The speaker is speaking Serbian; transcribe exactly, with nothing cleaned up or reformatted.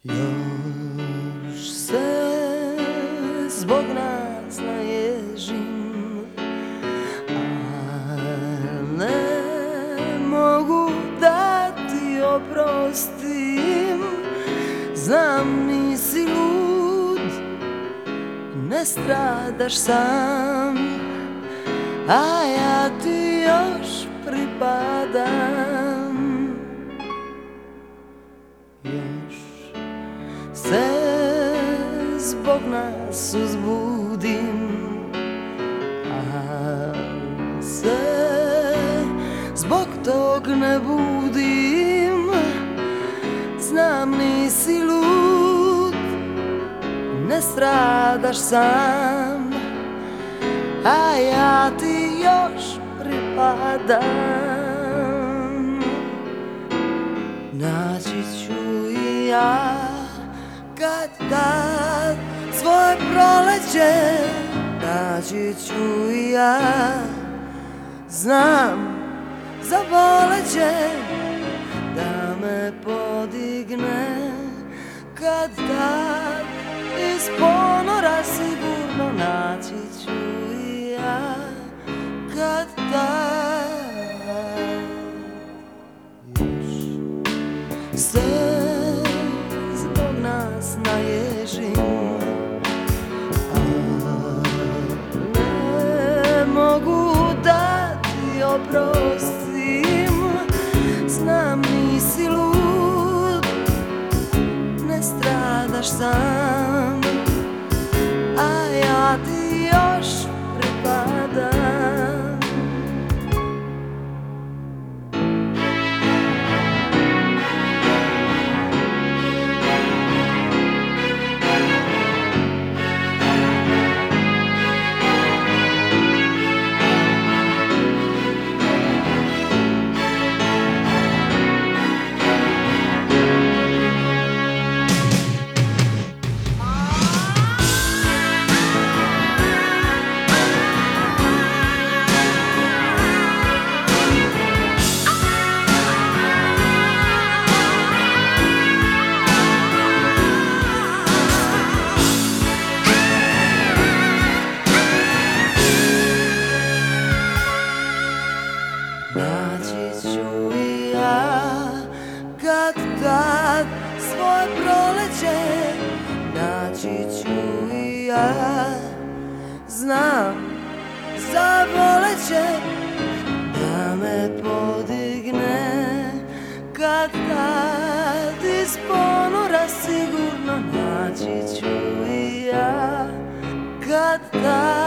Još se zbog nas naježim, a ne mogu da ti oprostim. Znam nisi lud, ne stradaš sam, a ja ti još pripadam. Još se zbog nas uzbudim, a se zbog tog ne budim. Znam nisi lud, ne stradaš sam, a ja ti još pripadam. Naći ću i ja kad tad svoje proleće, naći ću i ja, znam zavoleće da me podigne kad tad iz ponora sigurno. Naći ću i ja kad tad još se zbog nas naježim, a ne mogu da ti oprostim. Znam nisi lud, ne stradaš sam, a ja ti još pripadam. Naći ću i ja kad tad svoje proleće, naći ću i ja, znam zavoleće da me podigne kad tad iz ponora sigurno. Naći ću i ja kad tad